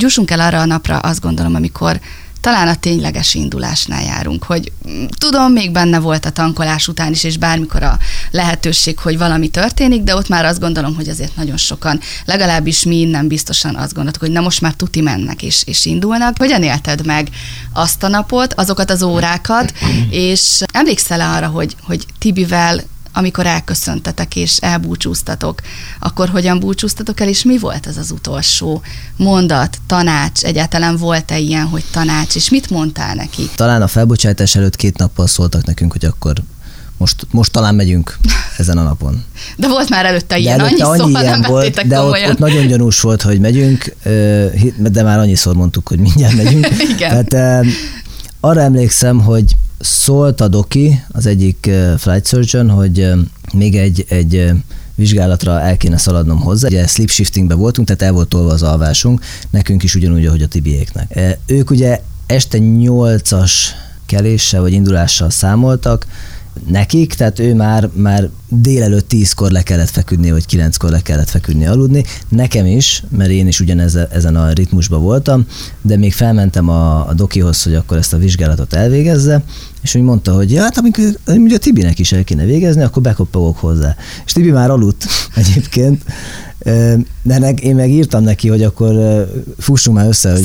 jussunk el arra a napra, azt gondolom, amikor talán a tényleges indulásnál járunk, hogy tudom, még benne volt a tankolás után is, és bármikor a lehetőség, hogy valami történik, de ott már azt gondolom, hogy azért nagyon sokan, legalábbis mi innen biztosan azt gondoltuk, hogy na most már tuti mennek és indulnak. Hogyan élted meg azt a napot, azokat az órákat, és emlékszel arra, hogy Tibivel, amikor elköszöntetek és elbúcsúztatok, akkor hogyan búcsúztatok el, és mi volt ez az utolsó mondat, tanács? Egyáltalán volt-e ilyen, hogy tanács, és mit mondtál neki? Talán a felbocsátás előtt 2 nappal szóltak nekünk, hogy akkor most talán megyünk ezen a napon. De volt már előtte ilyen, annyiszor nem vettétek komolyan. Ott nagyon gyanús volt, hogy megyünk, de már annyiszor mondtuk, hogy mindjárt megyünk. Igen. Tehát arra emlékszem, hogy szólt a doki, az egyik flight surgeon, hogy még egy vizsgálatra el kéne szaladnom hozzá. Ugye sleep shiftingben voltunk, tehát el volt tolva az alvásunk, nekünk is ugyanúgy, ahogy a Tibiéknek. Ők ugye este 8-as keléssel vagy indulással számoltak nekik, tehát ő már délelőtt 10-kor le kellett feküdni, vagy 9-kor le kellett feküdni, aludni. Nekem is, mert én is ezen a ritmusban voltam, de még felmentem a dokihoz, hogy akkor ezt a vizsgálatot elvégezze, és úgy mondta, hogy ja, hát amikor a Tibinek is el kéne végezni, akkor bekoppogok hozzá. És Tibi már aludt egyébként, de én meg írtam neki, hogy akkor fussunk már össze,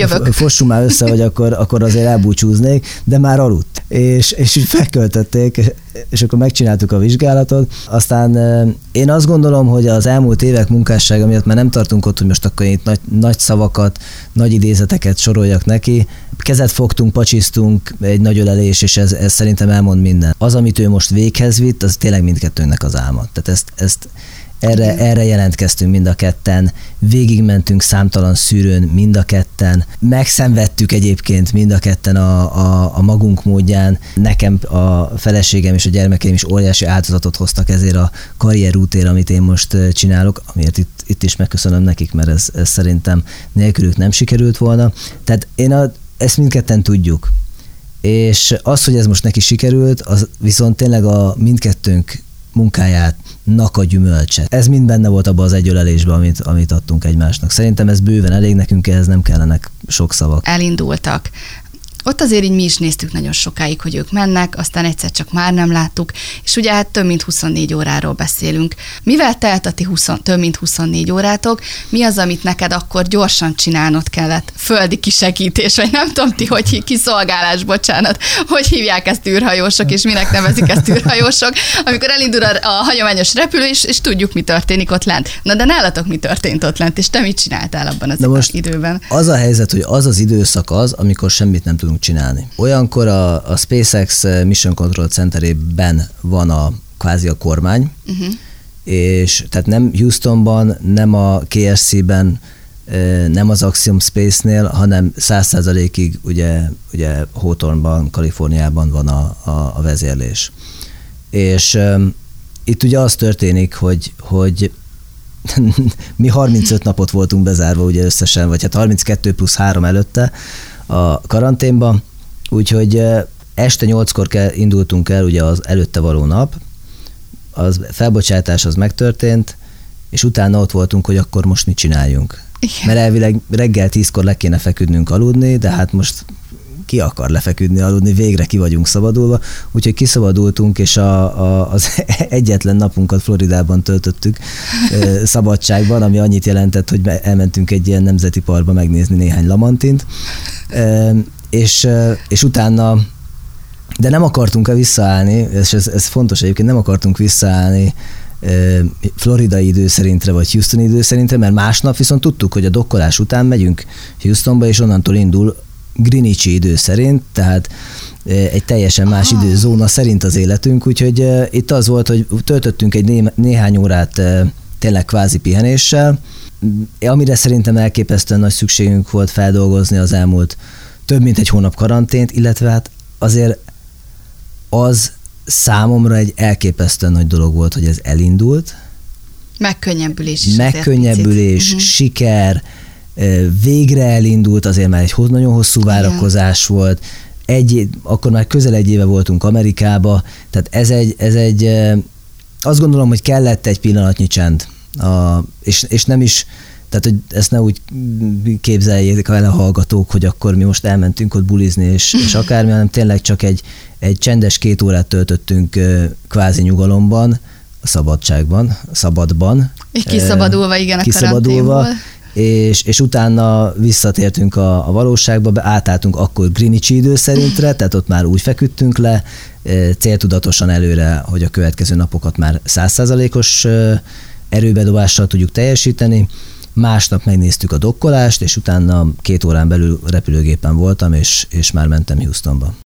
hogy akkor azért elbúcsúznék, de már aludt. És így felköltötték, és akkor megcsináltuk a vizsgálatot. Aztán én azt gondolom, hogy az elmúlt évek munkássága miatt már nem tartunk ott, hogy most akkor itt nagy szavakat, nagy idézeteket soroljak neki. Kezet fogtunk, pacsisztunk, egy nagy ölelés, és ez szerintem elmond minden. Az, amit ő most véghez vitt, az tényleg mindkettőnknek az álma. Tehát ezt erre jelentkeztünk mind a ketten, végigmentünk számtalan szűrőn mind a ketten, megszenvedtük egyébként mind a ketten a magunk módján. Nekem a feleségem és a gyermekeim is óriási áldozatot hoztak ezért a karrierútért, amit én most csinálok, amiért itt is megköszönöm nekik, mert ez szerintem nélkülük nem sikerült volna. Tehát ezt mindketten tudjuk. És az, hogy ez most neki sikerült, az viszont tényleg a mindkettőnk munkájának a gyümölcse. Ez mind benne volt abban az egy ölelésben, amit adtunk egymásnak. Szerintem ez bőven elég, nekünk ehhez nem kellenek sok szavak. Elindultak. Ott azért így mi is néztük nagyon sokáig, hogy ők mennek, aztán egyszer csak már nem láttuk, és ugye hát több mint 24 óráról beszélünk. Mivel telt a ti több mint 24 órátok? Mi az, amit neked akkor gyorsan csinálnod kellett? Földi kisegítés, vagy nem tudom ti, hogy kiszolgálás, bocsánat, hogy hívják ezt űrhajósok, és minek nevezik ezt űrhajósok, amikor elindul a hagyományos repülő, és tudjuk, mi történik ott lent. Na de nálatok mi történt ott lent, és te mit csináltál abban az időben? Az a helyzet, hogy az az időszak az, amikor semmit nem tudunk csinálni. Olyankor a SpaceX Mission Control Centerében van kvázi a kormány, és tehát nem Houstonban, nem a KSC-ben, nem az Axiom Space-nél, hanem 100%-ig ugye Hawthorne-ban, Kaliforniában van a vezérlés. És itt ugye az történik, hogy mi 35 napot voltunk bezárva ugye összesen, vagy hát 32 plusz 3 előtte a karanténban, úgyhogy este 8-kor indultunk el ugye az előtte való nap, az felbocsátás az megtörtént, és utána ott voltunk, hogy akkor most mit csináljunk. Igen. Mert elvileg reggel 10-kor le kéne feküdnünk aludni, de hát most ki akar lefeküdni, aludni, végre ki vagyunk szabadulva, úgyhogy kiszabadultunk, és az egyetlen napunkat Floridában töltöttük szabadságban, ami annyit jelentett, hogy elmentünk egy ilyen nemzeti parkba megnézni néhány lamantint, és utána, de nem akartunk visszaállni, és ez fontos egyébként, nem akartunk visszaállni floridai idő szerintre, vagy Houstoni idő szerintre, mert másnap viszont tudtuk, hogy a dokkolás után megyünk Houstonba, és onnantól indul Greenwichi idő szerint, tehát egy teljesen más időzóna szerint az életünk, úgyhogy itt az volt, hogy töltöttünk egy néhány órát tényleg kvázi pihenéssel, amire szerintem elképesztően nagy szükségünk volt feldolgozni az elmúlt több mint egy hónap karantént, illetve hát azért az számomra egy elképesztően nagy dolog volt, hogy ez elindult. Megkönnyebbülés is. Megkönnyebbülés, siker, végre elindult, azért már egy nagyon hosszú várakozás volt. Akkor már közel egy éve voltunk Amerikába, tehát ez egy azt gondolom, hogy kellett egy pillanatnyi csend. És Tehát, hogy ezt ne úgy képzeljék el a hallgatók, hogy akkor mi most elmentünk ott bulizni, és akármi, hanem tényleg csak egy csendes 2 órát töltöttünk kvázi nyugalomban, a szabadban. Kiszabadulva, igen, a karanténból. És utána visszatértünk a valóságba, átálltunk akkor Greenwichi időszerintre, tehát ott már úgy feküdtünk le, céltudatosan előre, hogy a következő napokat már 100%-os erőbedobással tudjuk teljesíteni. Másnap megnéztük a dokkolást, és utána 2 órán belül repülőgépen voltam, és már mentem Houstonba.